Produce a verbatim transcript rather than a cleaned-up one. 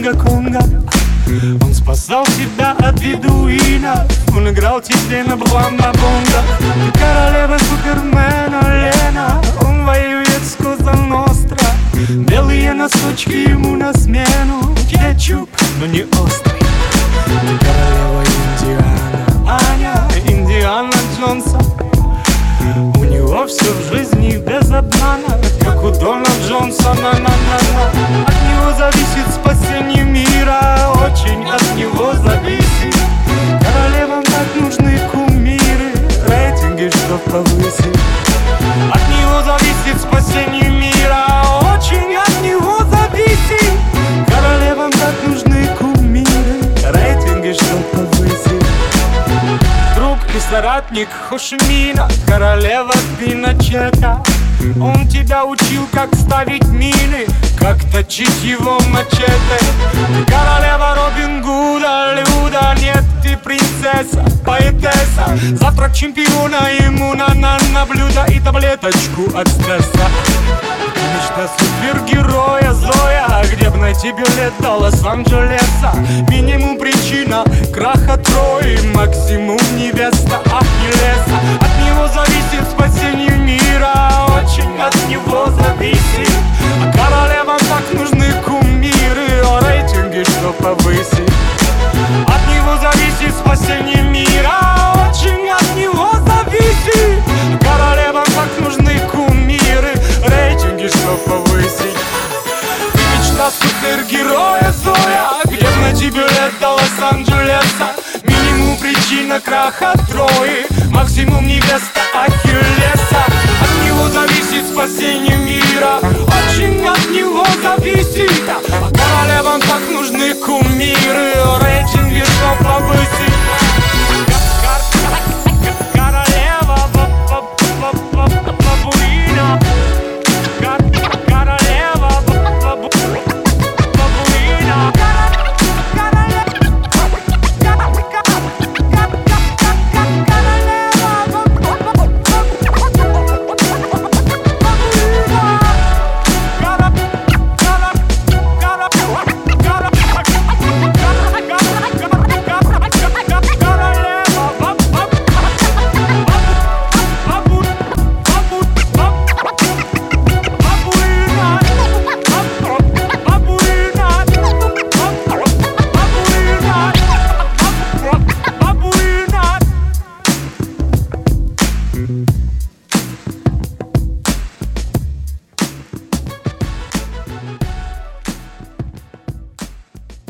Конго-Конго. Он спасал тебя от бедуина, он играл тебе на бамба-бонго. Ты королева Супермена, Лена, он воюет с Коза Ностра. Белые носочки ему на смену, кетчуп, но не острый. Ты королева Индиана, Аня, Индиана Джонса. У него все в жизни без обмана, как у Дона Джонсона. На-на-на. От него зависит спасение мира, очень от него зависит. Королевам так нужны кумиры, рейтинги что повысить. От него зависит спасение мира, очень от него зависит. Королевам так нужны кумиры, рейтинги что повысить. Друг и соратник Хошимина, королева Пиночета. Он тебя учил, как ставить мины, как точить его мачете. Ты королева Робин Гуда, Люда, нет, ты принцесса, поэтесса. Завтрак чемпиона ему на-на-на блюдо и таблеточку от стресса. Ты мечта супергероя Зоя, где б найти билет до Лос-Анджелеса. Минимум причина краха Трои, максимум невеста Ахиллеса. От него зависит спасение мира, очень от него зависит. А королевам так нужны кумиры, о рейтинге что повысить. От него зависит спасение мира, очень от него зависит. А королевам так нужны кумиры, рейтинги что повысить. Ты мечта супергероя Зоя, где б найти билет до Лос-Анджелеса. Минимум причина краха